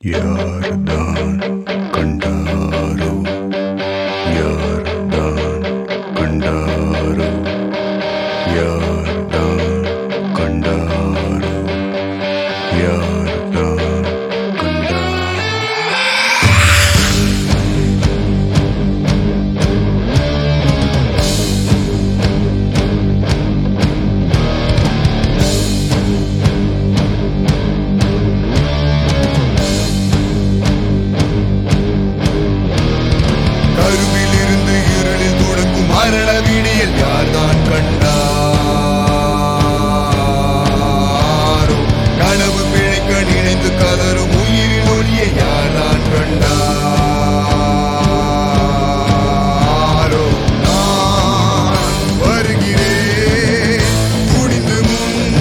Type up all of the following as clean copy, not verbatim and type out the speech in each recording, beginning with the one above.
யார்தான் கண்டாரோ யார்தான் கண்டாரோ யார்தான் கண்டாரோ யார்தான் கண்டாரோ கருவிலிருந்து இருளில் தொடங்கும் மரண விடியல் யார்தான் கண்டாரோ கனவு பிழைக்க நினைந்து கதரும் உயிரின் ஒளியை யார்தான் கண்டாரோ நான் வருகிறேன் துணிந்து முன்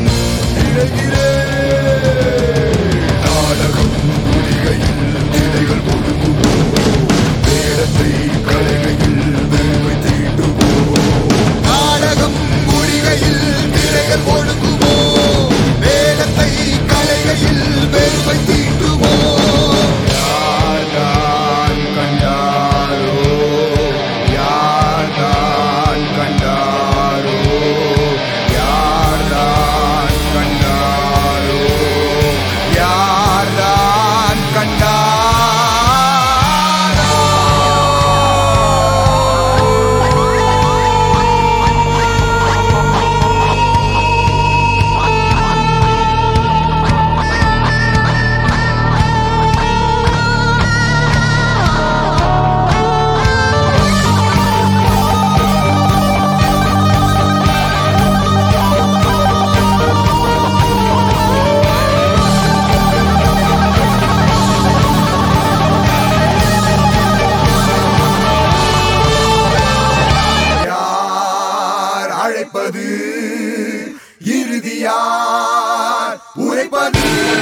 இழைகிறேன் நாடகம் குடிகையில் திரைகள் கொடுக்குவோம் வேடத்தை கலைகையில் வெறுமை தீட்டுவோம் நாடகம் குடிகையில் திரைகள் கொடுக்குவோம் வேடத்தை கலைகையில் வெறுமை தீட்டுவோம் யார்தான் கண்டாரோ யார்தான் கண்டாரோ யார்தான் கண்டாரோ யார்தான் கண்டாரோ அழைப்பது இறுதியார் உரைப்பது